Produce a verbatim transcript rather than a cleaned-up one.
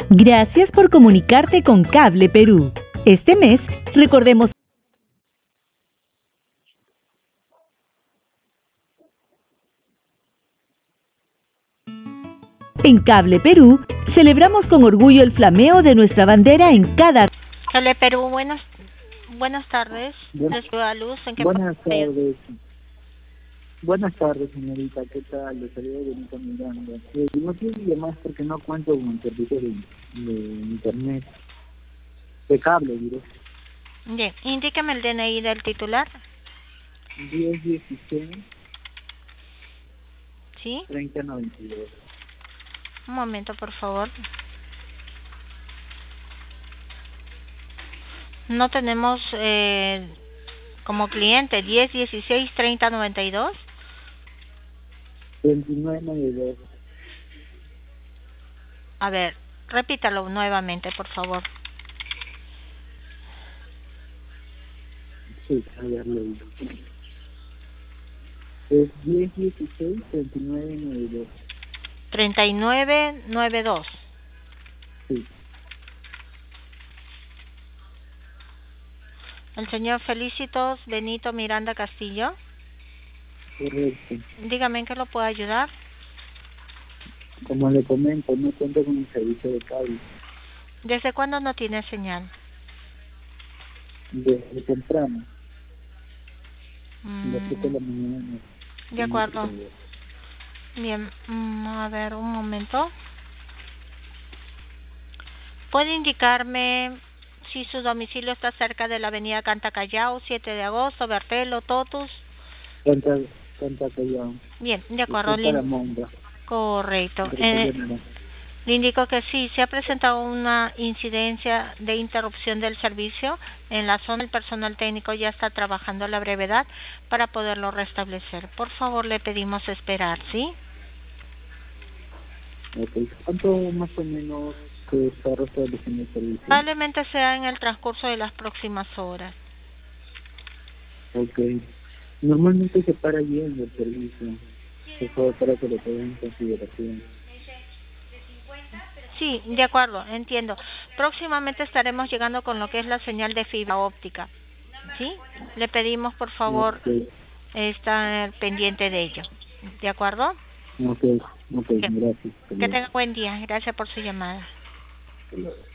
Gracias por comunicarte con Cable Perú. Este mes, recordemos. En Cable Perú, celebramos con orgullo el flameo de nuestra bandera en cada... Cable Perú, buenas, buenas tardes. Buen, Les doy a luz. ¿En qué buenas puedo ayudar? tardes. Buenas tardes, señorita. ¿Qué tal? Les saludo Benito Miranda. Eh, no quiero llamar porque no cuento con el servicio de, de internet, de cable, diré. Bien, indíqueme el D N I del titular. diez dieciséis ¿Sí? treinta noventa y dos. Un momento, por favor. No tenemos eh, como cliente diez dieciséis treinta noventa y dos. veintinueve noventa y dos. A ver, repítalo nuevamente, por favor. Sí, a ver, lo digo. Es diez dieciséis treinta y nueve noventa y dos. treinta y nueve noventa y dos. Sí, El señor Felicitos Benito Miranda Castillo. correcto. Dígame en qué lo puedo ayudar. Como le comento, no cuento con el servicio de cable. ¿Desde cuándo no tiene señal? Desde temprano, Mm, las siete de la mañana. de acuerdo. Bien, mm, a ver, un momento. ¿Puede indicarme si su domicilio está cerca de la avenida Cantacallao, siete de agosto, Bertelo, Totus? Canta, canta Callao. Bien, de acuerdo. Para Le, Monda. correcto. Eh, le indico que sí, se ha presentado una incidencia de interrupción del servicio en la zona. El personal técnico ya está trabajando a la brevedad para poderlo restablecer. Por favor, le pedimos esperar, ¿sí? Okay. ¿Cuánto más o menos que está restableciendo el servicio? Probablemente sea en el transcurso de las próximas horas. Ok. Normalmente se para bien el servicio. Por favor, para que lo tengan en consideración. Sí, de acuerdo, entiendo. Próximamente estaremos llegando con lo que es la señal de fibra óptica. ¿Sí? Le pedimos, por favor, Ok, estar pendiente de ello. ¿De acuerdo? ok, ok, Que, gracias. que tenga buen día. Gracias por su llamada. Hasta luego.